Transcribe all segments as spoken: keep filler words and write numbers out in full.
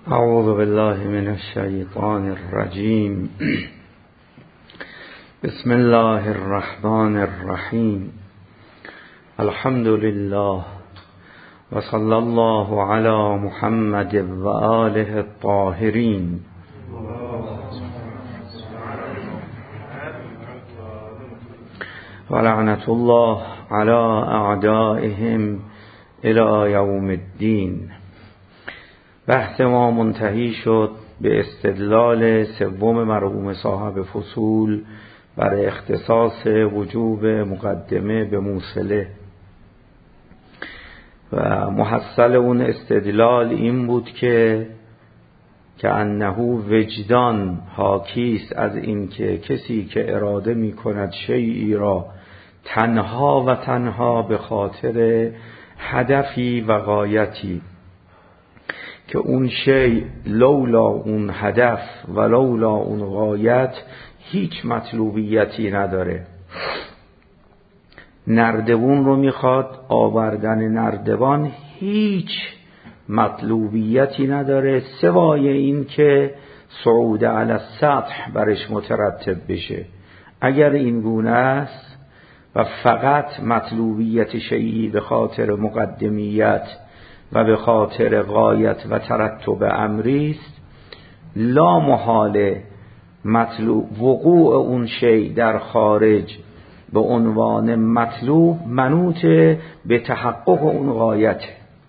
اعوذ بالله من الشیطان الرجیم. بسم الله الرحمن الرحیم. الحمد لله و صلی الله علی محمد و آله الطاهرین. و لعنت الله علی اعدائهم الی یوم الدین. بحث ما منتهی شد به استدلال سوم مرحوم صاحب فصول بر اختصاص وجوب مقدمه به موصله و محصل اون استدلال این بود که که انه وجدان حاکیست از این که کسی که اراده می کند شیئی را تنها و تنها به خاطر هدفی و غایتی که اون شی لولا اون هدف و لولا اون غایت هیچ مطلوبیتی نداره. نردبون رو میخواد، آوردن نردبان هیچ مطلوبیتی نداره سوای این که صعود علی السطح برش مترتب بشه. اگر این گونه است و فقط مطلوبیت شیئی به خاطر مقدمیت و به خاطر غایت و ترتب امری است، لا محاله مطلوب وقوع اون شی در خارج به عنوان مطلوب منوط به تحقق اون غایت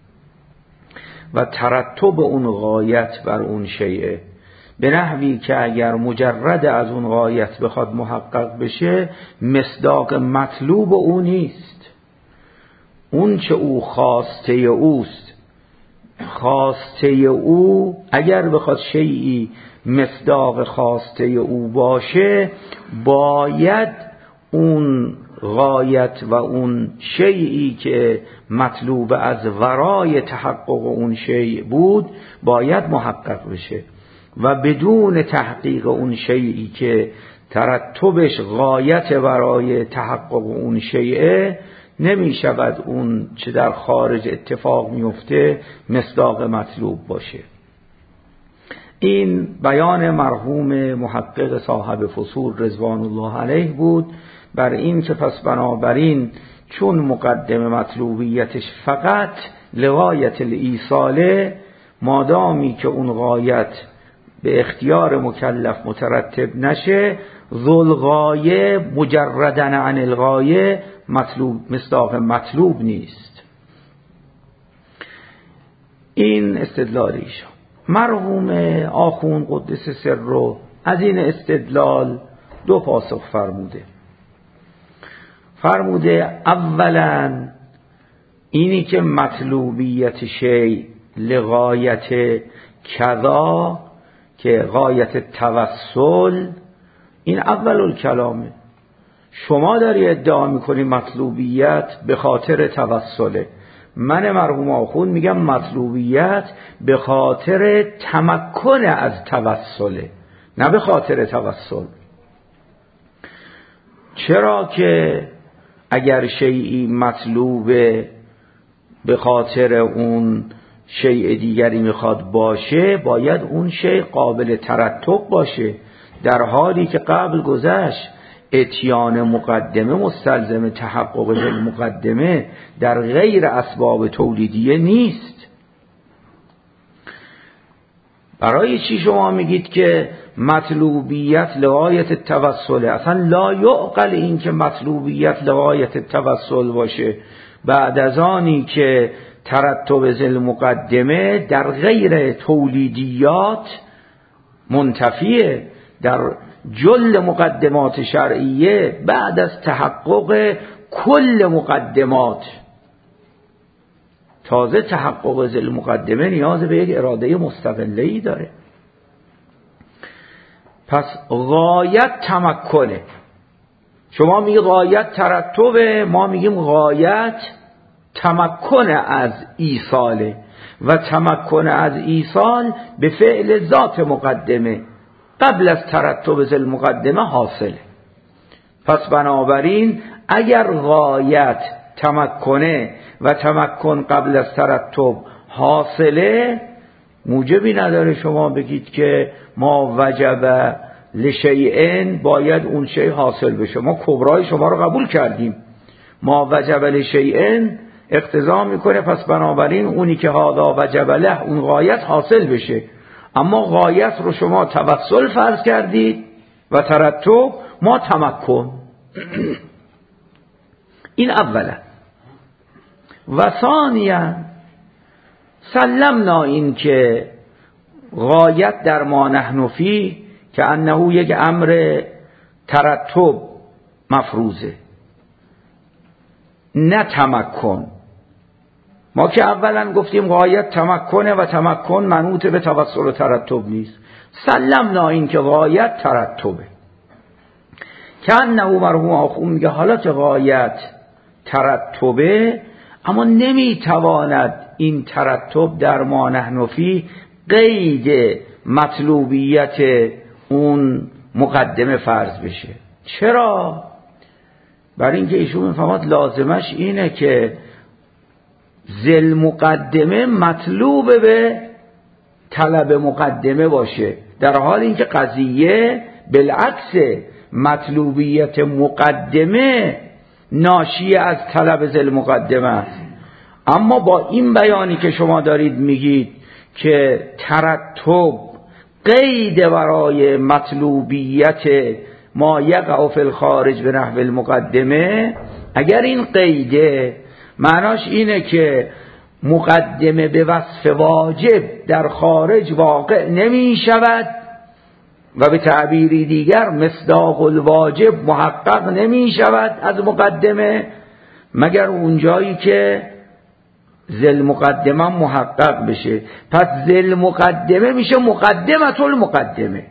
و ترتب اون غایت بر اون شیء، به نحوی که اگر مجرد از اون غایت بخواد محقق بشه مصداق مطلوب او نیست. اون چه او خواسته اوست، خواسته او اگر بخواد شیئی مصداق خواسته او باشه باید اون غایت و اون شیئی که مطلوب از ورای تحقق اون شیء بود باید محقق بشه و بدون تحقیق اون شیئی که ترتبش غایت ورای تحقق اون شیء نمی شود اون چه در خارج اتفاق میفته مصداق مطلوب باشه. این بیان مرحوم محقق صاحب فصول رضوان الله علیه بود بر این که پس بنابراین چون مقدم مطلوبیتش فقط لغایت الایصاله، مادامی که اون غایت به اختیار مکلف مترتب نشه، ذل غایه مجردن عن الغایه مطلوب مصداق مطلوب نیست. این استدلال ایشان. مرحوم آخوند قدس سره از این استدلال دو پاسخ فرموده. فرموده اولا اینی که مطلوبیت شی لغایت کذا که غایت توسل، این اول الکلامه. شما داری ادعا میکنی مطلوبیت به خاطر توسله، من مرحوم آخوند میگم مطلوبیت به خاطر تمکن از توسله، نه به خاطر توسل. چرا که اگر شیئی مطلوبه به خاطر اون شیء دیگری میخواد باشه باید اون شیء قابل ترتب باشه، در حالی که قبل گذشت اتیان مقدمه مستلزم تحقق مقدمه در غیر اسباب تولیدیه نیست. برای چی شما میگید که مطلوبیت لغایت توسله؟ اصلا لا یعقل این که مطلوبیت لغایت توسل باشه بعد از آنی که ترتب ذل مقدمه در غیر تولیدیات منتفیه. در جل مقدمات شرعیه بعد از تحقق کل مقدمات، تازه تحقق ذل مقدمه نیاز به یک اراده مستقله‌ای داره. پس غایت تمکنه. شما میگی غایت ترتبه، ما میگیم غایت تمکن از ایصاله و تمکن از ایصال به فعل ذات مقدمه قبل از ترتب ذل مقدمه حاصله. پس بنابراین اگر غایت تمکنه و تمکن قبل از ترتب حاصله، موجبی نداره شما بگید که ما وجب لشیئن باید اون شی حاصل بشه. ما کبرای شما رو قبول کردیم، ما وجب لشیئن اقتضا میکنه پس بنابراین اونی که هادا وجب له اون غایت حاصل بشه. اما غایت رو شما توسل فرض کردید و ترتب ما تمکن. این اولا. و ثانیا سلمنا این که غایت در ما نحن فی که انه یک امر ترتب مفروضه نه تمکن. ما که اولا گفتیم غایت تمکنه و تمکن منوط به توسل و ترتب نیست. سلمنا این که غایت ترتبه که انه مرحوم آخون میگه حالا که غایت ترتبه اما نمیتواند این ترتب در ما نحن فی قید مطلوبیت اون مقدمه فرض بشه. چرا؟ برای اینکه ایشون میفهمد لازمش اینه که ذل مقدمه مطلوب به طلب مقدمه باشه، در حال اینکه قضیه بالعکس مطلوبیت مقدمه ناشی از طلب ذل مقدمه است. اما با این بیانی که شما دارید میگید که ترتب قید برای مطلوبیت ما یقع فی الخارج به نحو المقدمه، اگر این قیده معناش اینه که مقدمه به وصف واجب در خارج واقع نمی شود و به تعبیری دیگر مصداق الواجب محقق نمی شود از مقدمه مگر اونجایی که ذل مقدمه محقق بشه. پس ذل مقدمه میشه مقدمت المقدمه.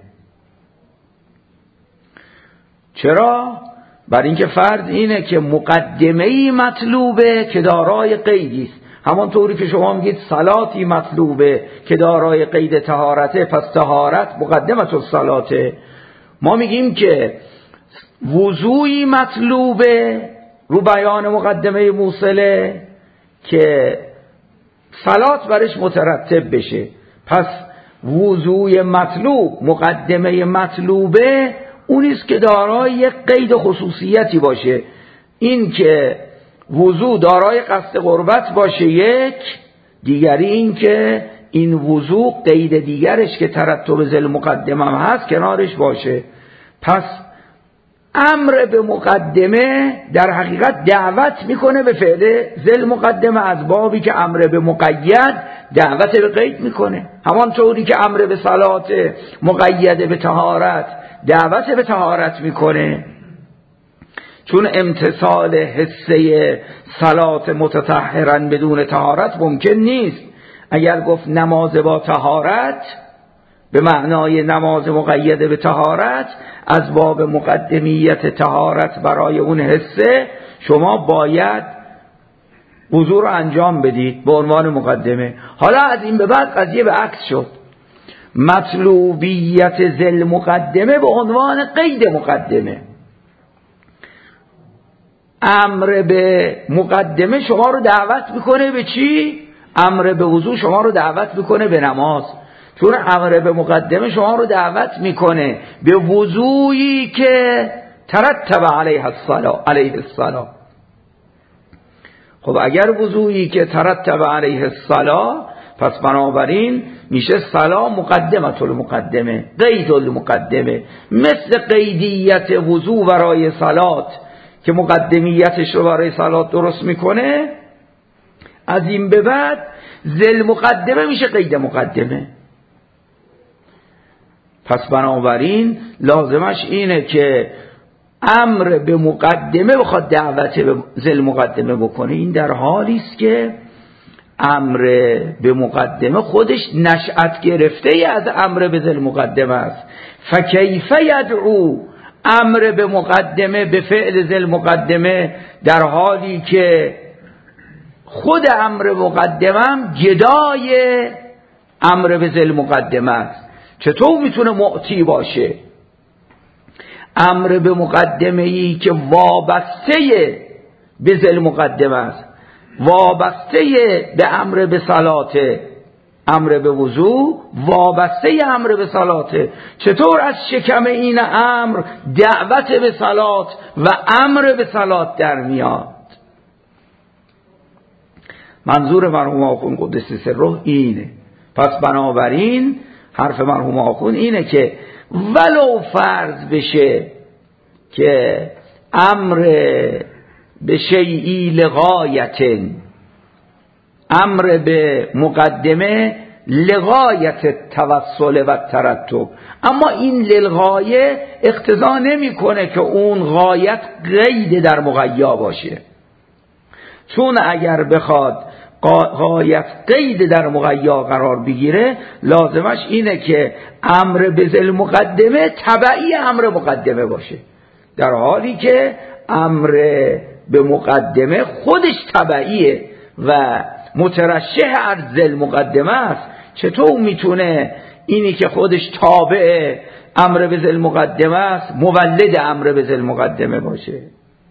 چرا؟ برای اینکه فرض اینه که مقدمه‌ای مطلوبه که دارای قیدی است. همانطوری که شما میگید صلاتی مطلوبه که دارای قید طهارته، پس طهارت مقدمت الصلاته. ما میگیم که وضوئی مطلوبه رو بیان مقدمه موصله که صلات برش مترتب بشه. پس وضوء مطلوب مقدمه مطلوبه اونیست که دارای یک قید خصوصیتی باشه، این که وضوء دارای قصد قربت باشه یک، دیگری این که این وضوء قید دیگرش که ترتب ذل مقدمه هم هست کنارش باشه. پس امر به مقدمه در حقیقت دعوت میکنه به فعل ذل مقدمه از بابی که امر به مقید دعوت به قید میکنه. همانطوری که امر به صلات مقید به طهارت دعوت به طهارت میکنه، چون امتصال حسه صلات متطهرن بدون طهارت ممکن نیست. اگر گفت نماز با طهارت به معنای نماز مقیده به طهارت، از باب مقدمیت طهارت برای اون حسه شما باید وضو رو انجام بدید به عنوان مقدمه. حالا از این به بعد قضیه به عکس شد، مطلوبیت ذل مقدمه به عنوان قید مقدمه. امر به مقدمه شما رو دعوت میکنه به چی؟ امر به وضو شما رو دعوت میکنه به نماز، چون امر به مقدمه شما رو دعوت میکنه به وضویی که ترتب علیه الصلاة علیه الصلاة. خب اگر وضویی که ترتب علیه الصلاة، پس بنابراین میشه صلاة مقدمت المقدمه، قید المقدمه، مثل قیدیت وضو برای صلات که مقدمیتش رو برای صلات درست میکنه. از این به بعد ذل مقدمه میشه قید مقدمه. پس بنابراین لازمش اینه که امر به مقدمه بخواد دعوت به ذل مقدمه بکنه. این در حالی است که امر به مقدمه خودش نشأت گرفته از امر به ذل مقدمه است. فکیف یدعو امر به مقدمه به فعل ذل مقدمه، در حالی که خود امر مقدمه جدای امر به ذل مقدمه است. چطور میتونه معطی باشه؟ امر به مقدمه ای که وابسته به ذل مقدمه است، وابسته به امر به صلاته، امر به وضوع وابسته امر به صلاته. چطور از شکم این امر دعوت به صلات و امر به صلات در میاد؟ منظور مرحوم آخوند قدس سره اینه. پس بنابراین حرف مرحوم آخوند اینه که ولو فرض بشه که امر به شیئی لغایت، امر به مقدمه لغایت توسل و ترتب، اما این للغایه اقتضا نمیکنه که اون غایت قید در مغیا باشه، چون اگر بخواد غایت قید در مغیا قرار بگیره لازمش اینه که امر به ذل مقدمه تبعی امر مقدمه باشه، در حالی که امر به مقدمه خودش تبعیه و مترشح از ذل مقدمه است. چطور میتونه اینی که خودش تابع امر به ذل مقدمه است مولد امر به ذل مقدمه باشه؟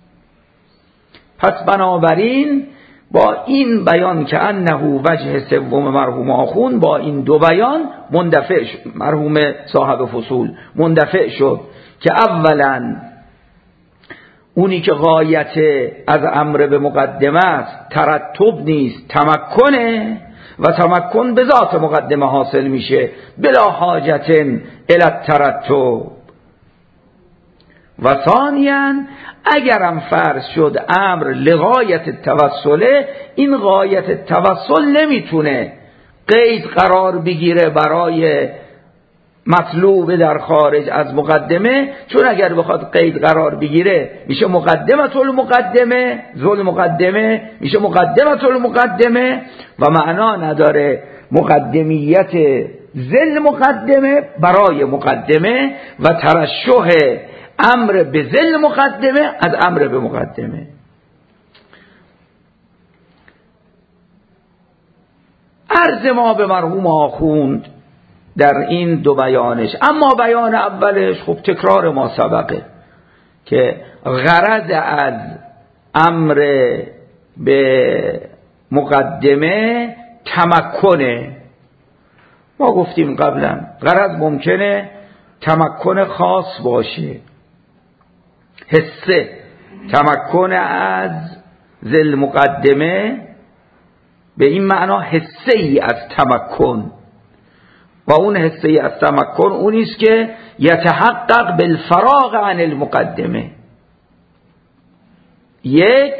پس بنابراین با این بیان که انه وجه سوم مرحوم آخوند، با این دو بیان مندفع شد، مرحوم صاحب فصول مندفع شد که اولا اونی که غایت از امر به مقدمه است ترتب نیست، تمکنه و تمکن به ذات مقدمه حاصل میشه بلا حاجت الی الترتب. و ثانیاً اگرم فرض شد امر لغایت توسله، این غایت توسل نمیتونه قید قرار بگیره برای مطلوب در خارج از مقدمه، چون اگر بخواد قید قرار بگیره میشه مقدمت المقدمه، ذل مقدمه میشه مقدمت المقدمه و معنا نداره مقدمیت ذل مقدمه برای مقدمه و ترشح امر به ذل مقدمه از امر به مقدمه. عرض ما به مرحوم آخوند در این دو بیانش، اما بیان اولش خب تکرار ما سبقه که غرض از امر به مقدمه تمکنه. ما گفتیم قبلا غرض ممکنه تمکن خاص باشه، حسه تمکن از ذل مقدمه به این معنا حسه ای از تمکن، و اون حسه ای از تمکن اونیست که یتحقق بالفراغ عن المقدمه. یک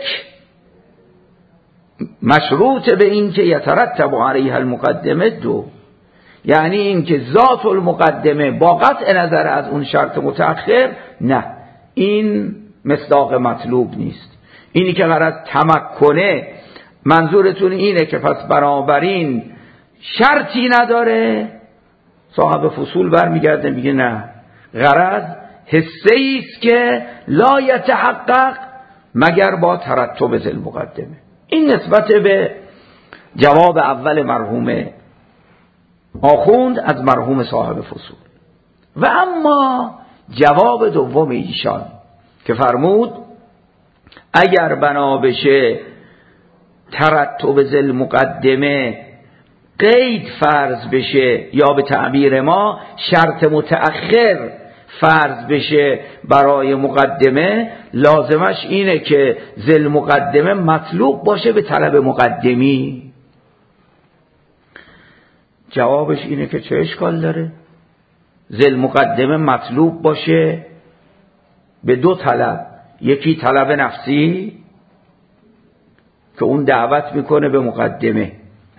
مشروط به این که یترتب علیها المقدمه، دو یعنی این که ذات المقدمه با قطع نظر از اون شرط متأخر نه، این مصداق مطلوب نیست. اینی که غرض تمکنه منظورتون اینه که پس بنابراین شرطی نداره، صاحب فصول برمیگرده میگه نه، غرض حسه ایست که لا یتحقق مگر با ترتب ذل مقدمه. این نسبت به جواب اول مرحوم آخوند از مرحوم صاحب فصول. و اما جواب دوم ایشان که فرمود اگر بنا بشه ترتب ذل مقدمه قید فرض بشه، یا به تعبیر ما شرط متأخر فرض بشه برای مقدمه، لازمش اینه که ذل مقدمه مطلوب باشه به طلب مقدمی. جوابش اینه که چه اشکال داره؟ ذل مقدمه مطلوب باشه به دو طلب، یکی طلب نفسی که اون دعوت میکنه به مقدمه،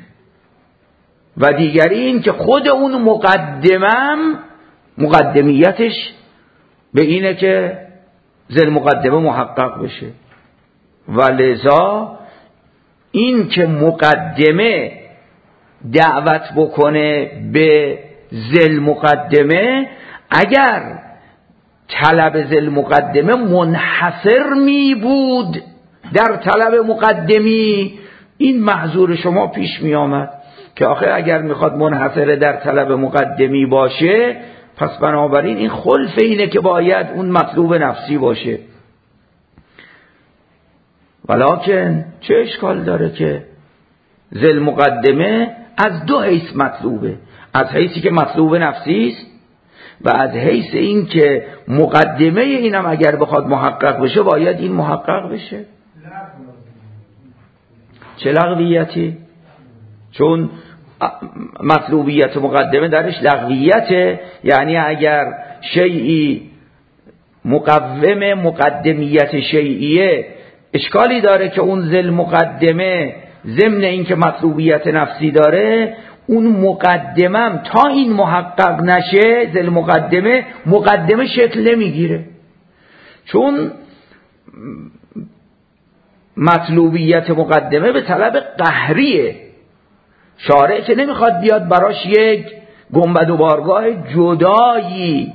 و دیگری این که خود اون مقدمم مقدمیتش به اینه که ذل مقدمه محقق بشه. و لذا این که مقدمه دعوت بکنه به ذل مقدمه، اگر طلب ذل مقدمه منحصر می بود در طلب مقدمی، این محظور شما پیش می آمد که آخه اگر میخواد منحصر در طلب مقدمی باشه، پس بنابراین این خلف اینه که باید اون مطلوب نفسی باشه. ولکن چه اشکال داره که ذل مقدمه از دو حیث مطلوبه، از حیثی که مطلوب نفسی است و از حیث این که مقدمه اینم اگر بخواد محقق بشه باید این محقق بشه. چه لغویتی؟ چون مطلوبیت مقدمه درش لغویته، یعنی اگر شیئی مقوم مقدمیت شیئیه اشکالی داره که اون ذل مقدمه ضمن این که مطلوبیت نفسی داره، اون مقدمم تا این محقق نشه ذل مقدمه مقدمه شکل نمیگیره، چون مطلوبیت مقدمه به طلب قهریه. شارع که نمیخواد بیاد براش یک گنبد و بارگاه جدایی.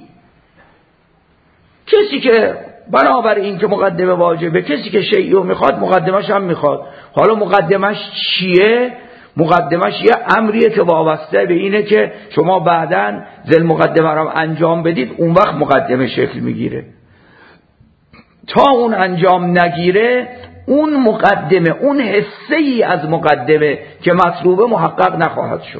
کسی که بنابر این که مقدمه واجبه، کسی که شیء میخواد مقدمش هم میخواد. حالا مقدمش چیه؟ مقدمش یه امریه که وابسته به اینه که شما بعداً ذل مقدمه رو انجام بدید، اون وقت مقدمه شکل میگیره. تا اون انجام نگیره اون مقدمه، اون حصه ای از مقدمه که مطلوبه محقق نخواهد شد.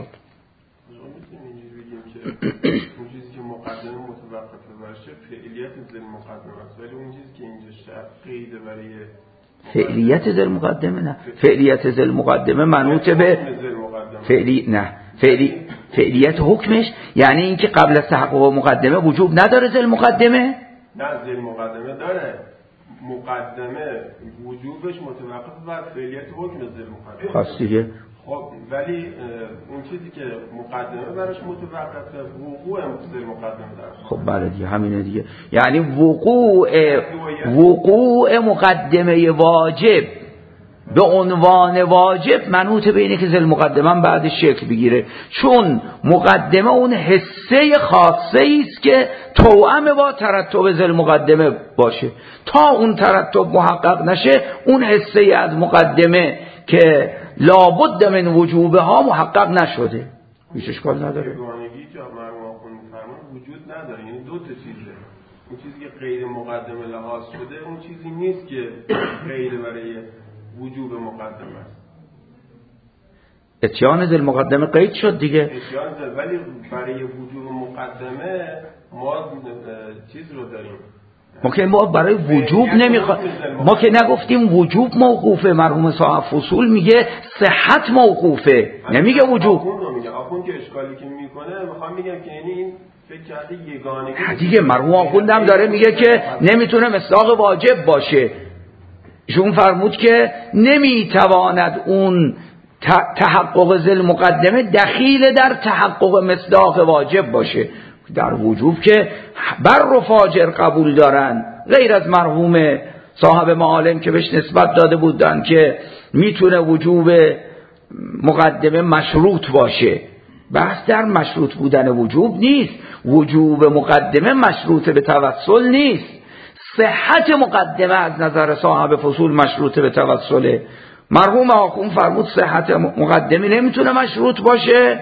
اون چیزی که مقدمه متوقفه باشه فعلیت ذل مقدمه است، ولی اون چیزی که اینجا شرط قیده برای فعلیت ذل مقدمه نه، فعلیت ذل مقدمه منوط به فعلی نه فعلی فعلیت حکمش، یعنی اینکه قبل از تحقق مقدمه وجوب نداره ذل مقدمه؟ نه، ذل مقدمه داره، مقدمه وجوبش متوقف بر فعلیت حکم ذل مقدمه. خاص دیگه. خب ولی اون چیزی که مقدمه براش متوقفه وقوع ذل مقدمه داره. خب بله دیگه، همینه دیگه. یعنی وقوع وقوع مقدمه واجب به عنوان واجب منوط به اینه که ذل مقدمه بعد شکل بگیره، چون مقدمه اون حصه خاصه است که توأم با ترتب ذل مقدمه باشه. تا اون ترتب محقق نشه اون حصه از مقدمه که لابد من وجوبها محقق نشده. هیچ اشکال نداره. یگانگی که مرحوم آخوند می‌فرمایند وجود نداره، یعنی دو تا چیزه. اون چیزی که غیر مقدمه لحاظ شده اون چیزی نیست که غیر برای وجوب مقدمه است. اتیان ذل مقدمه قید شد دیگه. اتیان ذل، ولی برای وجوب مقدمه ما چیز رو داریم. ما که ما برای وجوب نمیخواد، ما که نگفتیم وجوب موقوفه. مرحوم صاحب فصول میگه صحت موقوفه، نمیگه وجوب. آخوند رو میگه، آخوند که اشکالی که میکنه میخوام میگم که یعنی این فکر کرده یگانگی دیگه. مرحوم آخوند هم داره میگه که نمیتونه مصداق واجب باشه. ایشون فرمود که نمیتواند اون تحقق ذل مقدمه دخیل در تحقق مصداق واجب باشه. در وجوب که بر و فاجر قبول دارن، غیر از مرحوم صاحب معالم که بهش نسبت داده بودن که میتونه وجوب مقدمه مشروط باشه. بحث در مشروط بودن وجوب نیست، وجوب مقدمه مشروط به توسل نیست. صحت مقدمه از نظر صاحب فصول مشروط به توسله. مرحوم آخوند فرمود صحت مقدمه نمیتونه مشروط باشه،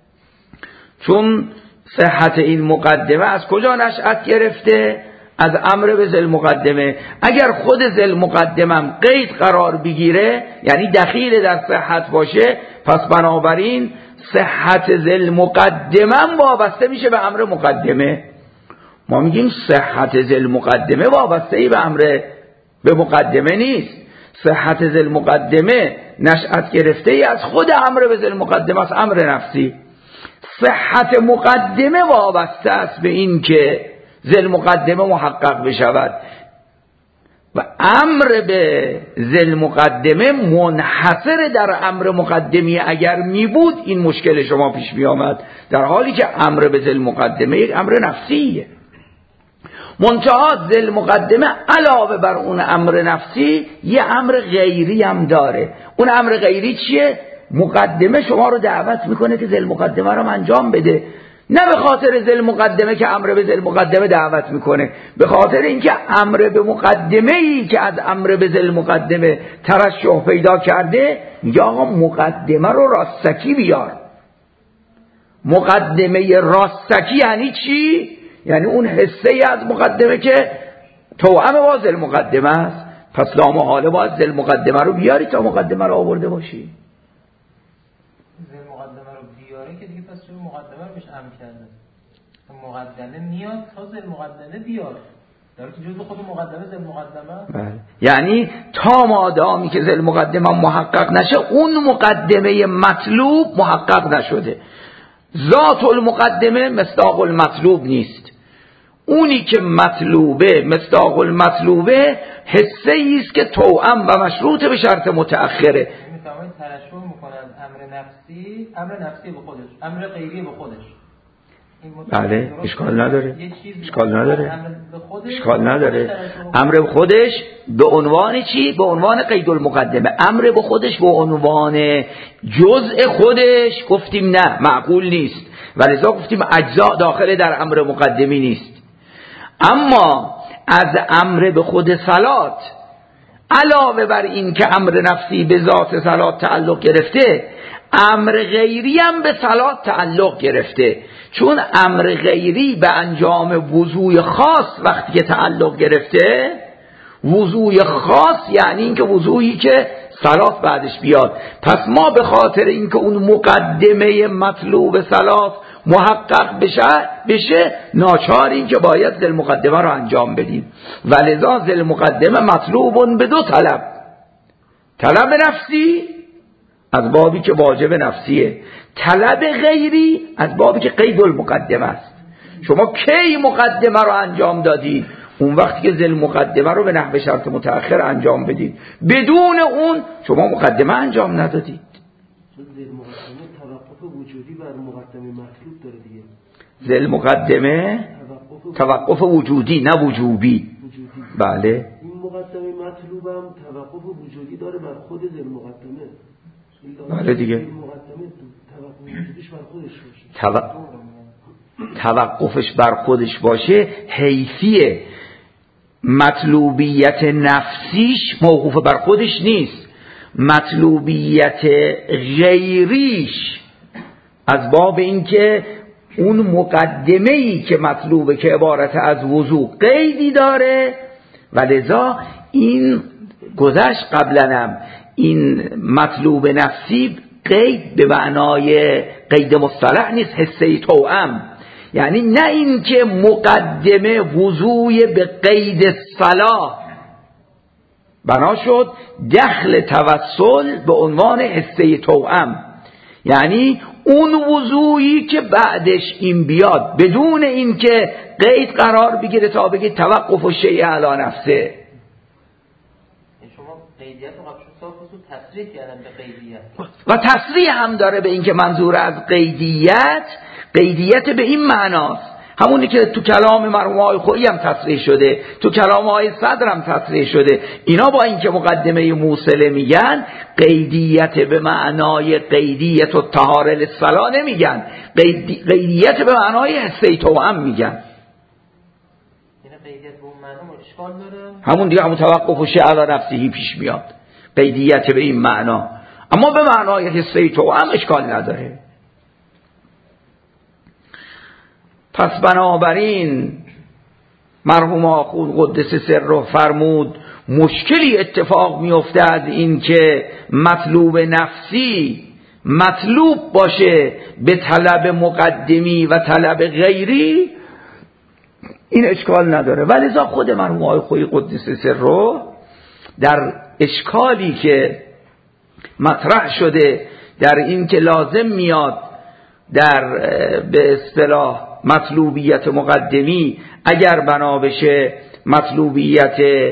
چون صحت این مقدمه از کجا نشأت گرفته؟ از امر به ذل مقدمه. اگر خود ذل مقدمه قید قرار بگیره، یعنی دخیل در صحت باشه، پس بنابراین صحت ذل مقدمه وابسته میشه به امر مقدمه. ما میگیم صحت ذل مقدمه وابسته ای به امر به مقدمه نیست. صحت ذل مقدمه نشأت گرفته ای از خود امر به ذل مقدمه، از امر نفسی. صحت مقدمه وابسته است به این که ذل مقدمه محقق بشود و امر به ذل مقدمه منحصر در امر مقدمی اگر می بود این مشکل شما پیش می آمد، در حالی که امر به ذل مقدمه یک امر نفسیه. منتها ذل مقدمه علاوه بر اون امر نفسی یه امر غیری هم داره. اون امر غیری چیه؟ مقدمه شما رو دعوت میکنه که ذل مقدمه رو انجام بده، نه به خاطر ذل مقدمه که امر به ذل مقدمه دعوت میکنه، به خاطر اینکه امر به مقدمه ای که از امر به ذل مقدمه ترشح پیدا کرده میگه آقا مقدمه رو راستکی بیار. مقدمه راستکی یعنی چی؟ یعنی اون حصه ای از مقدمه که توأم با ذل مقدمه است. پس لامحاله باید ذل مقدمه رو بیاری تا مقدمه رو آورده باشی. ذل مقدمه مقدمه رو بهش امر کرده. مقدمه میاد تا ذل مقدمه بیاد. در تو جزء خود مقدمه ذل مقدمه. بله. یعنی تا مادامی که ذل مقدمه محقق نشه اون مقدمه مطلوب محقق نشده. ذات المقدمه مصداق المطلوب نیست. اونی که مطلوبه مصداق المطلوبه حسه ایست که توأم و مشروط به شرط متأخره. میتوانید ترشح میکنن امر نفسی، امر نفسی به خودش، امر غیری به خودش. بله اشکال نداره، اشکال نداره، اشکال نداره. امر به خودش به عنوان چی؟ به عنوان قید المقدمه. امر به خودش به عنوان جزء خودش گفتیم نه معقول نیست و لذا گفتیم اجزاء داخل در امر مقدمی نیست. اما از امر به خود صلات علاوه بر این که امر نفسی به ذات صلات تعلق گرفته، امر غیری هم به صلات تعلق گرفته. چون امر غیری به انجام وضوء خاص وقتی که تعلق گرفته، وضوء خاص یعنی این که وضوئی که صلات بعدش بیاد. پس ما به خاطر اینکه اون مقدمه مطلوب صلات محقق بشه بشه ناچاریم که باید ذل مقدمه رو انجام بدیم. ولذا ذل مقدمه مطلوب به دو طلب، طلب نفسی از بابی که واجب نفسیه، طلب غیری از بابی که قید المقدمه است. شما کی مقدمه رو انجام دادید؟ اون وقتی که ذل مقدمه رو به نحو شرط متأخر انجام بدید. بدون اون شما مقدمه انجام ندادید. ذل مقدمه توقف وجودی بر مقدمه مطلوب داره دیگه. ذل مقدمه توقف وجودی نه وجوبی. وجودی. بله. این مقدمه مطلوب هم توقف وجودی داره بر خود ذل مقدمه. بله دیگه. ذل مقدمه توقف وجودیش بر خودش باشه. توقف توقفش بر خودش باشه حیثیه. مطلوبیت نفسیش موقوف بر خودش نیست، مطلوبیت غیریش از باب اینکه اون مقدمه‌ای که مطلوبه که عبارت از وضوع قیدی داره و لذا این گذشت قبلنم این مطلوب نفسی قید به معنای قید مصطلح نیست، حسه توأم. یعنی نه این که مقدمه وضوع به قید صلاح بنا شد دخل توسل به عنوان حسه توأم، یعنی اون وضوعی که بعدش این بیاد بدون این که قید قرار بگیره تا بگید توقف و شیء علی نفسه. شما قیدیت رو قبل شد تصریح کردن به قیدیت و تصریح هم داره به این که منظور از قیدیت قیدیت به این معناست، همونی که تو کلام مرحوم آقای خویی هم تصریح شده، تو کلام آقای صدر هم تصریح شده. اینا با اینکه مقدمه موصله میگن قیدیت به معنای قیدیت و طهاره للصلاة نمیگن، قیدی... قیدیت به معنای حسه توأم میگن. یعنی قیدیت به اون معنی اشکال داره، همون دیگه همون توقف و شیء علی نفسه پیش میاد، قیدیت به این معنا، اما به معنای حسه توأم اشکال نداره. پس بنابراین مرحوم آخوند قدس سره فرمود مشکلی اتفاق میفته از این که مطلوب نفسی مطلوب باشه به طلب مقدمی و طلب غیری، این اشکال نداره. ولذا خود مرحوم آقای خویی قدس سره در اشکالی که مطرح شده در این که لازم میاد در به اصطلاح مطلوبیت مقدمی اگر بنا بشه مطلوبیت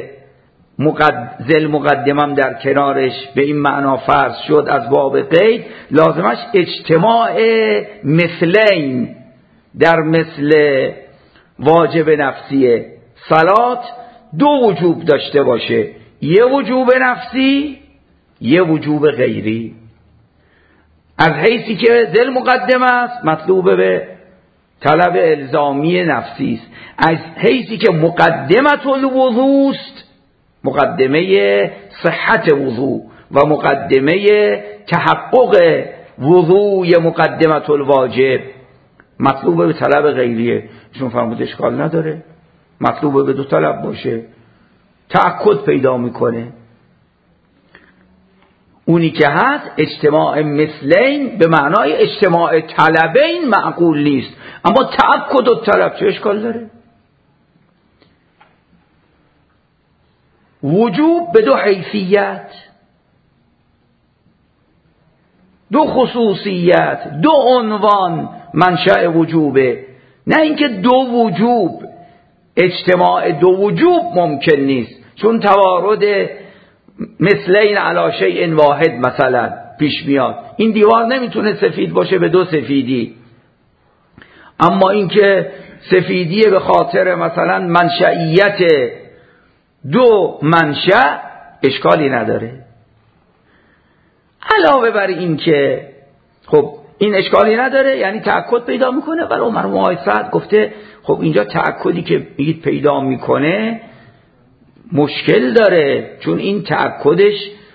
ذل مقدمم در کنارش به این معنا فرض شد از باب قید، لازمش اجتماع مثلین در مثل واجب نفسیه صلات دو وجوب داشته باشه، یه وجوب نفسی یه وجوب غیری. از حیثی که ذل مقدم است مطلوب به طلب الزامی نفسی است، از حیثی که مقدمت الوضوء است مقدمه صحت وضوء و مقدمه تحقق وضوء مقدمت الواجب مطلوب به طلب غیریه. چون فرمود اشکال نداره، مطلوب به دو طلب باشه تأکد پیدا میکنه. اونی که هست اجتماع مثلین به معنای اجتماع طلبین معقول نیست، اما تأکد الطلب چه اشکال داره؟ وجوب به دو حیثیت، دو خصوصیت، دو عنوان منشأ وجوبه، نه اینکه دو وجوب. اجتماع دو وجوب ممکن نیست، چون توارد مثلین علی شیء واحد مثلا پیش میاد. این دیوار نمیتونه سفید باشه به دو سفیدی، اما اینکه سفیدی به خاطر مثلا منشئیت دو منشأ اشکالی نداره. علاوه بر این که خب این اشکالی نداره، یعنی تأکد پیدا میکنه. ولی عمر بن سعد گفته خب اینجا تأکدی که میگید پیدا میکنه مشکل داره، چون این تأکدش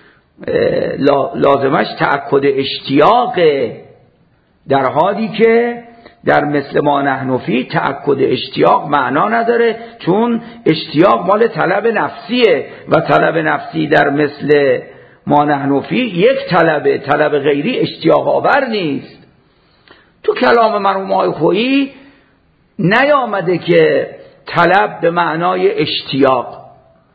لازمش تأکد اشتیاقه، در حالی که در مثل ما نحن فی تأکد اشتیاق معنا نداره، چون اشتیاق مال طلب نفسیه و طلب نفسی در مثل ما نحن فی یک طلبه، طلب غیری اشتیاق آور نیست. تو کلام مرحوم آقای خویی نیامده که طلب به معنای اشتیاق،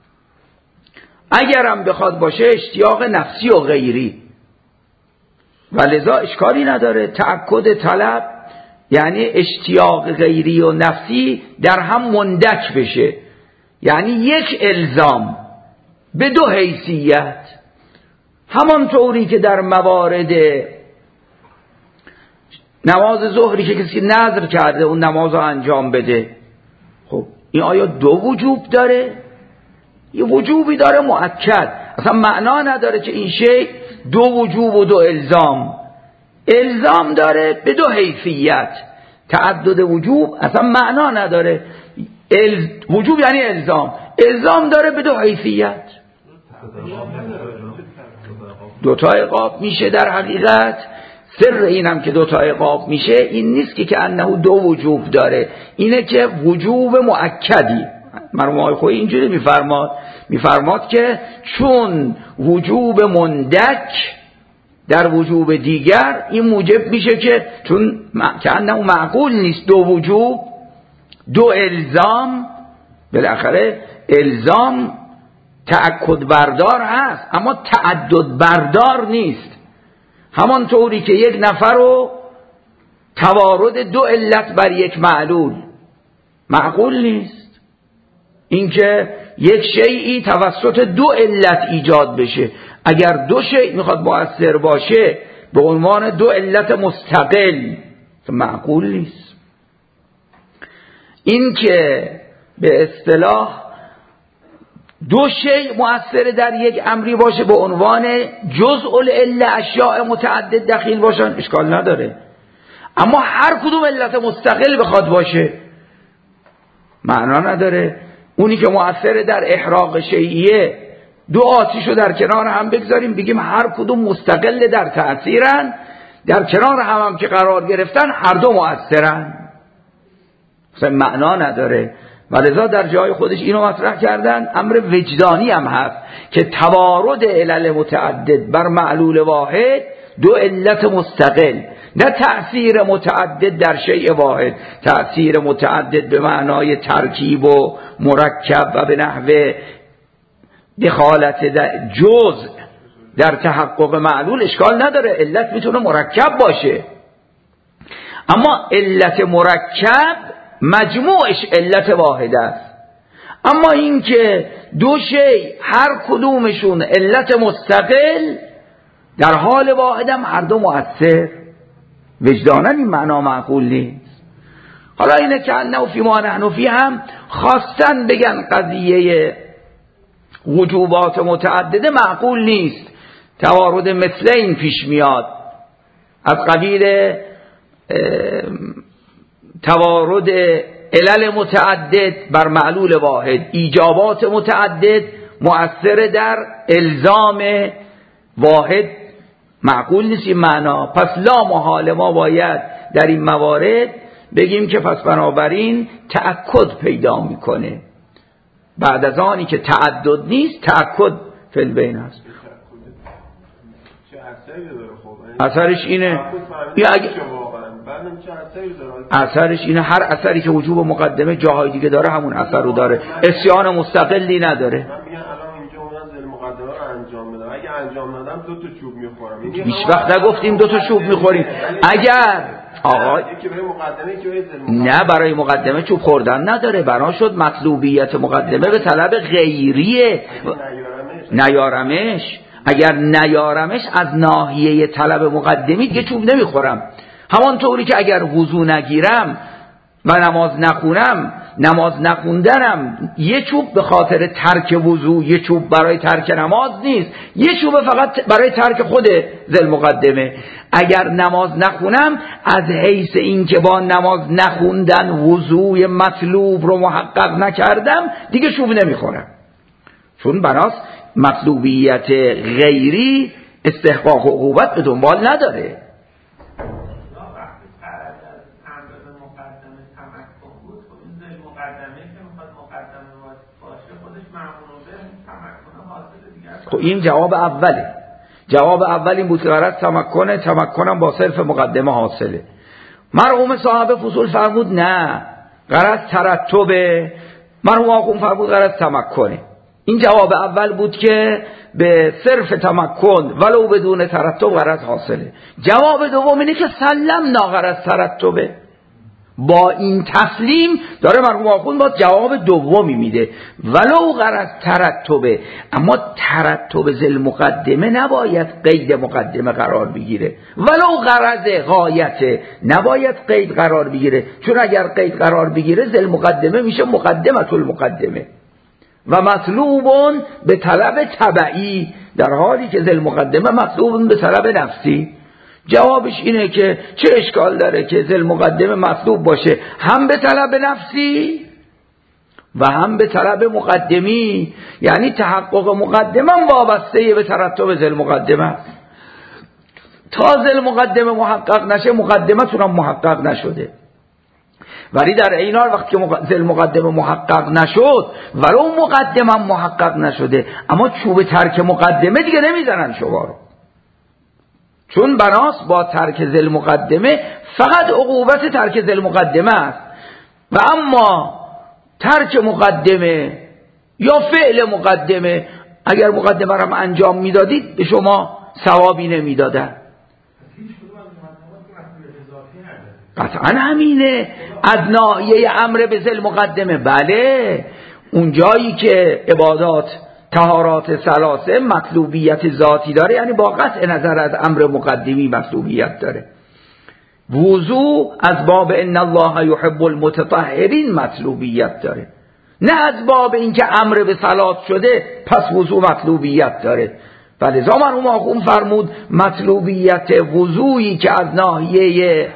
اگرم بخواد باشه اشتیاق نفسی و غیری، و لذا اشکالی نداره. تأکد طلب یعنی اشتیاق غیری و نفسی در هم مندک بشه، یعنی یک الزام به دو حیثیت. همانطوری که در موارد نماز ظهری که کسی نذر کرده اون نماز رو انجام بده، خب این آیا دو وجوب داره؟ یه وجوبی داره مؤکد، اصلا معنا نداره که این شی دو وجوب و دو الزام. الزام داره به دو حیثیت. تعدد وجوب اصلا معنا نداره. ال... وجوب یعنی الزام، الزام داره به دو حیثیت. دوتا عقاب میشه در حقیقت. سر اینم که دوتا عقاب میشه این نیست که که انه دو وجوب داره، اینه که وجوب مؤکدی. مرحوم آقای خویی اینجوری میفرماد میفرماد که چون وجوب مندک در وجوب دیگر این موجب میشه که چون که انه معقول نیست دو وجوب دو الزام، بالاخره الزام تأکد بردار هست اما تعدد بردار نیست. همانطوری که یک نفر رو توارد دو علت بر یک معلول معقول نیست، اینکه یک شیئی توسط دو علت ایجاد بشه. اگر دو شیء میخواد مؤثر باشه به عنوان دو علت مستقل معقول نیست. اینکه به اصطلاح دو شیء مؤثر در یک امری باشه به عنوان جزء العله اشیاء متعدد دخیل باشن اشکال نداره، اما هر کدوم علت مستقل بخواد باشه معنا نداره. اونی که مؤثر در احراق شیئیه دو آتیشو در کنار هم بگذاریم بگیم هر کدوم مستقل در تأثیرن، در کنار هم هم که قرار گرفتن هر دو مؤثرن، مثلا معنا نداره. ولذا در جای خودش اینو مطرح کردن امر وجدانی هم هست که توارد علل متعدد بر معلول واحد دو علت مستقل، نه تأثیر متعدد در شیء واحد. تأثیر متعدد به معنای ترکیب و مرکب و به نحو دخالت جزء در تحقق معلول اشکال نداره، علت میتونه مرکب باشه، اما علت مرکب مجموعش علت واحد است. اما اینکه دو شیء هر کدومشون علت مستقل در حال واحد هم هر دو مؤثر، وجدانا این معنا معقول نیست. حالا اینه که انه فی ما نحن فی هم خواستن بگن قضیه وجوبات متعدده معقول نیست، توارد مثلین پیش میاد از قبیل توارد علل متعدد بر معلول واحد، ایجابات متعدد مؤثر در الزام واحد معقول نیست این معنا. پس لا محال ما باید در این موارد بگیم که پس بنابراین تأکد پیدا میکنه بعد از آنی که تعدد نیست، تأکد فی البین است. اثری داره. خب اثرش اینه یا اگه بعدم چه اثری داره؟ اثرش اینه هر اثری که وجوب مقدمه جاهای دیگه داره همون اثر رو داره، اسیان مستقلی نداره. من میگم الان اینجا اومدن ذل مقدمه رو انجام بدم، اگه انجام ندم دو تا چوب میخورم. هیچ وقت نگفتیم دو تا چوب میخوریم. اگر آقا یکی برای مقدمه که برای ذل نه برای مقدمه چوب خوردن نداره، بنا شد مطلوبیت مقدمه به طلب غیریه. نیارمش اگر نیارمش از ناحیه طلب مقدمی دیگه چوب نمیخورم. همانطوری که اگر وضو نگیرم و نماز نخونم، نماز نخوندنم یه چوب به خاطر ترک وضو، یه چوب برای ترک نماز نیست، یه چوب فقط برای ترک خود ذل مقدمه. اگر نماز نخونم از حیث این که با نماز نخوندن وضوی مطلوب رو محقق نکردم دیگه چوب نمیخورم، چون بناست مطلوبیت غیری استحقاق و عقوبت به دنبال نداره. خب این جواب اوله. جواب اول این بود که غرض تمکنه، تمکنم با صرف مقدمه حاصله. مرحوم صاحب فصول فرمود نه، غرض ترتبه. مرحوم آخون فرمود غرض تمکنه. این جواب اول بود که به صرف تمکن ولو بدون ترتب غرض حاصله. جواب دوم اینه که سلم ناغرض ترتبه. با این تسلیم داره مرحوم آخوند با جواب دومی میده ولو غرض ترتبه، اما ترتب ذل مقدمه نباید قید مقدمه قرار بگیره، ولو غرض غایته نباید قید قرار بگیره، چون اگر قید قرار بگیره ذل مقدمه میشه مقدمه المقدمه و مطلوبون به طلب تبعی، در حالی که ذل مقدمه مطلوبون به طلب نفسی. جوابش اینه که چه اشکال داره که ذل مقدمه مطلوب باشه هم به طلب نفسی و هم به طلب مقدمی، یعنی تحقق مقدمه وابسته به ترتب ذل مقدمه. تا ذل مقدمه محقق نشه مقدمتون هم محقق نشده. ولی در این حال وقتی که ذل مقدمه محقق نشد ولو مقدمه محقق نشده، اما چوب ترک مقدمه دیگه نمیزنن شما رو، چون بناس با ترک ذل مقدمه فقط عقوبت ترک ذل مقدمه است و اما ترک مقدمه یا فعل مقدمه اگر مقدمه را هم انجام میدادید به شما ثوابی نمیدادن. قطعا همینه از ناحیه امر به ذل مقدمه. بله اون جایی که عبادات طهارات ثلاثه مطلوبیت ذاتی داره، یعنی با قطع نظر از امر مقدمی مطلوبیت داره. وضو از باب ان الله یحب المتطهرین مطلوبیت داره، نه از باب اینکه امر به صلات شده پس وضو مطلوبیت داره. ولذا مرحوم آخوند فرمود مطلوبیت وضویی که از ناحیه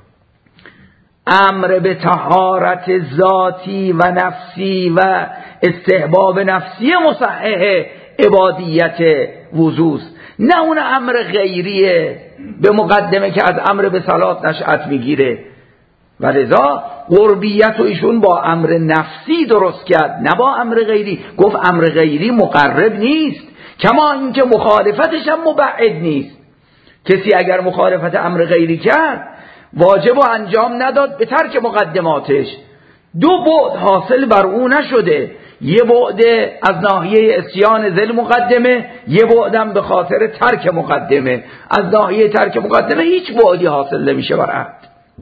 امر به طهارت ذاتی و نفسی و استحباب نفسی مصحح عبادیت وضوست، نه اون امر غیریه به مقدمه که از امر به صلات نشأت میگیره. ولذا قربیت و ایشون با امر نفسی درست کرد نه با امر غیری. گفت امر غیری مقرب نیست، کما اینکه مخالفتش هم مبعد نیست. کسی اگر مخالفت امر غیری کرد واجب و انجام نداد به ترک مقدماتش، دو بعد حاصل بر او نشده، یه بعد از ناحیه اسیان ذل مقدمه، یه بعدم به خاطر ترک مقدمه. از ناحیه ترک مقدمه هیچ بعدی حاصل نمیشه بر عبد.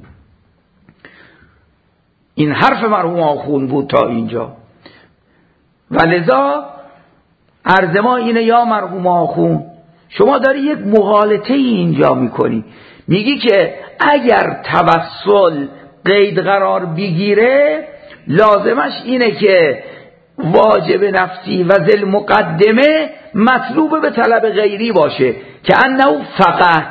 این حرف مرحوم آخوند بود تا اینجا. ولذا عرض ما اینه یا مرحوم آخوند شما داری یک مغالطه اینجا میکنی، میگی که اگر توسل قید قرار بگیره لازمش اینه که واجب نفسی و ذل مقدمه مطلوب به طلب غیری باشه که انه فقط.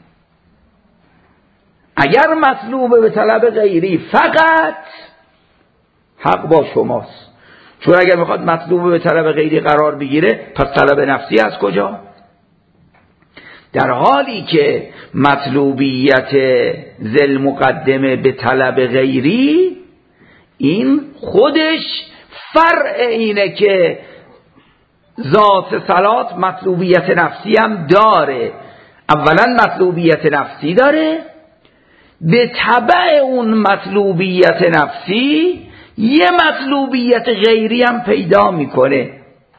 اگر مطلوب به طلب غیری فقط حق با شماست، چون اگر میخواد مطلوب به طلب غیری قرار بگیره پس طلب نفسی از کجا؟ در حالی که مطلوبیت ذل مقدمه به طلب غیری این خودش فرع اینه که ذات صلات مطلوبیت نفسی هم داره، اولا مطلوبیت نفسی داره، به تبع اون مطلوبیت نفسی یه مطلوبیت غیری هم پیدا میکنه.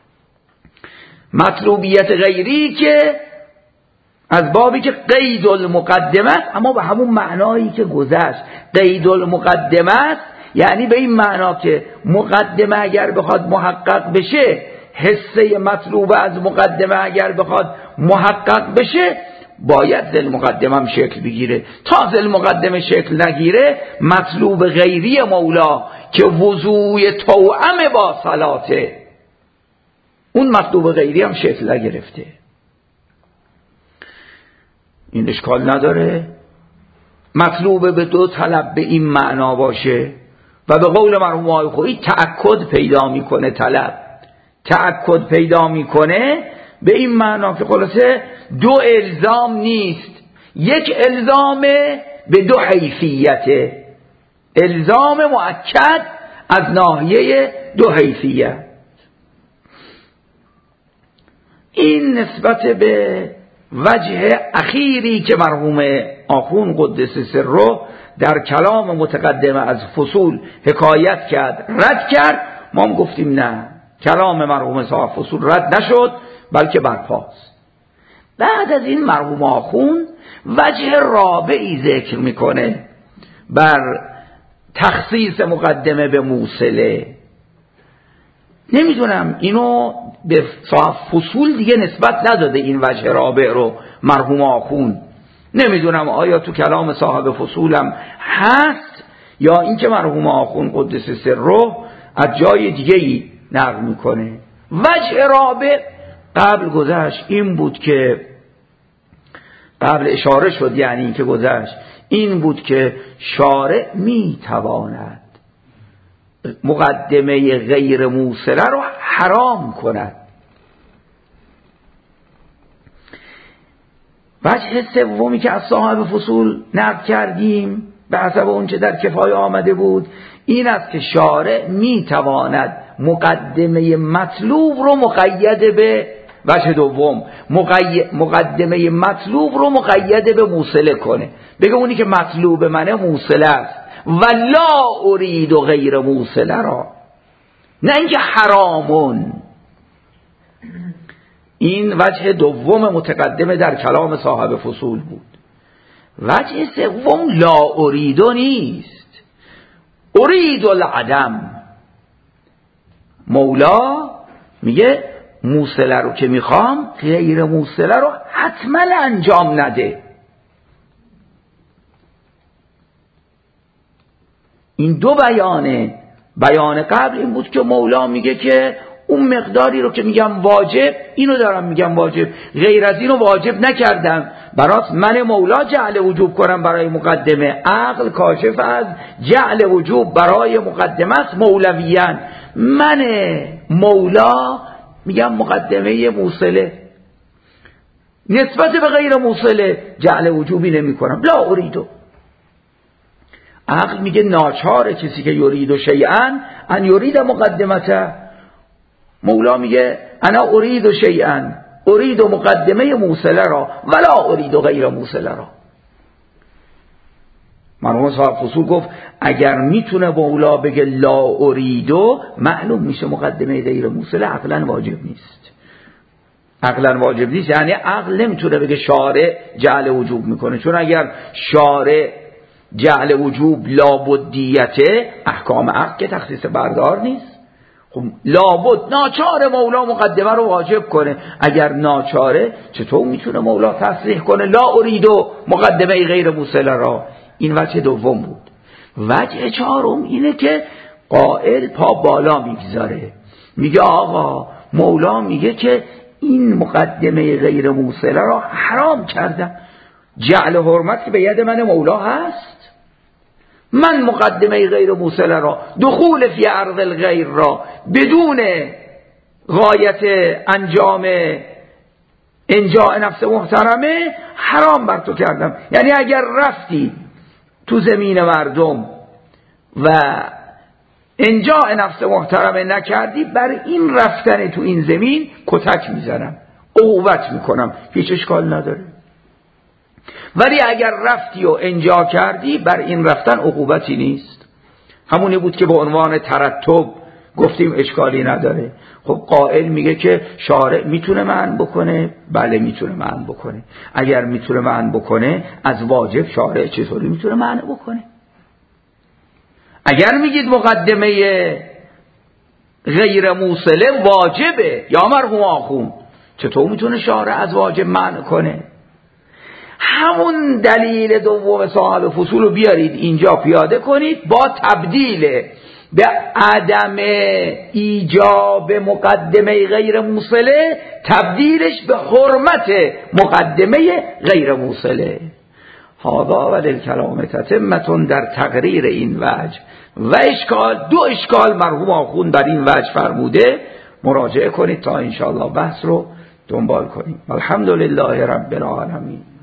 مطلوبیت غیری که از بابی که قید المقدمه است، اما به همون معنایی که گذشت. قید المقدمه است یعنی به این معنا که مقدمه اگر بخواد محقق بشه، حصه مطلوب از مقدمه اگر بخواد محقق بشه، باید ذل مقدمه هم شکل بگیره. تا ذل مقدمه شکل نگیره، مطلوب غیری مولا که وضوع توأم با صلاته، اون مطلوب غیری هم شکل نگرفته. این اشکال نداره مطلوب به دو طلب به این معنا باشه و به قول مرحوم آقای خویی تأکد پیدا میکنه. طلب تأکد پیدا میکنه به این معنا که خلاصه دو الزام نیست، یک الزام به دو حیثیته، الزام مؤکد از ناحیه دو حیثیت. این نسبت به وجه اخیری که مرحوم آخوند قدس سره در کلام متقدمه از فصول حکایت کرد رد کرد. ما هم گفتیم نه، کلام مرحوم صاحب فصول رد نشد بلکه برپاست. بعد از این مرحوم آخوند وجه رابعی ذکر میکنه بر تخصیص مقدمه به موصله. نمیدونم اینو به صاحب فصول دیگه نسبت نداده این وجه رابع رو مرحوم آخوند. نمیدونم آیا تو کلام صاحب فصولم هست یا اینکه مرحوم آخوند قدس سره از جای دیگه‌ای نقل میکنه. وجه رابع قبل گذشت این بود که قبل اشاره شد، یعنی این که گذشت این بود که شارع میتواند مقدمه غیر موصله رو حرام کند. وجه سومی که از صاحب فصول نقل کردیم به حسب اون چه در کفایه آمده بود این است که شارع میتواند مقدمه مطلوب رو مقید به وجه دوم، مقدمه مطلوب رو مقید به موصله کنه. بگه اونی که مطلوب منه موصله است و لا ارید و غیر موصله را، نه اینکه حرامون. این وجه دوم متقدمه در کلام صاحب فصول بود. وجه سوم لا اریدو نیست، ارید العدم. مولا میگه موصله رو که میخوام غیر موصله رو حتما انجام نده. این دو بیانه، بیان قبل این بود که مولا میگه که اون مقداری رو که میگم واجب، اینو دارم میگم واجب، غیر از اینو واجب نکردم، برات من مولا جعل وجوب کنم برای مقدمه. عقل کاشف از جعل وجوب برای مقدمه است مولویان. من مولا میگم مقدمه موصله، نسبت به غیر موصله جعل وجوبی نمی کنم. لا اریدو. عقل میگه ناچاره کسی که یرید و شیئا ان یرید مقدمته. مولا میگه انا ارید و شیئا، ارید و مقدمه موصله را ولا ارید و غیر موصله را. مرحوم صاحب فصول گفت اگر میتونه مولا بگه لا اریدو، معلوم میشه مقدمه غیر موصله عقلا واجب نیست. عقلا واجب نیست یعنی عقل نمیتونه بگه شارع جعل وجوب میکنه، چون اگر شارع جعل وجوب لابدیته، احکام عقل که تخصیص بردار نیست. خب لابد ناچاره مولا مقدمه رو واجب کنه. اگر ناچاره چطور میتونه مولا تصریح کنه لا اریدو مقدمه غیر موصله را؟ این وجه دوم بود. وجه چهارم اینه که قائل پا بالا میگذاره، میگه آقا مولا میگه که این مقدمه غیر موصله را حرام کردم. جعل حرمت که به ید من مولا هست. من مقدمه غیر موصله را، دخول فی عرض الغیر را بدون غایت انجام انجاء نفس محترمه حرام بر تو کردم. یعنی اگر رفتی تو زمین مردم و انجاء نفس محترمه نکردی، بر این رفتن تو این زمین کتک میزنم، عقوبت میکنم. هیچ اشکال نداره. ولی اگر رفتی و انجا کردی بر این رفتن عقوبتی نیست. همونی بود که به عنوان ترتب گفتیم اشکالی نداره. خب قائل میگه که شارع میتونه منع بکنه، بله میتونه منع بکنه. اگر میتونه منع بکنه از واجب شارع چطوری میتونه منع بکنه؟ اگر میگید مقدمه غیر موصله واجبه یا مرحوم آخوند، چطور میتونه شارع از واجب منع کنه؟ همون دلیل دوم صاحب فصول رو بیارید اینجا پیاده کنید با تبدیل به عدم ایجاب مقدمه غیر موصله، تبدیلش به حرمت مقدمه غیر موصله. هذا وللکلام تتمة در تقریر این وجه و اشکال، دو اشکال مرحوم آخوند در این وجه فرموده. مراجعه کنید تا انشاءالله بحث رو دنبال کنیم. الحمدلله رب العالمین.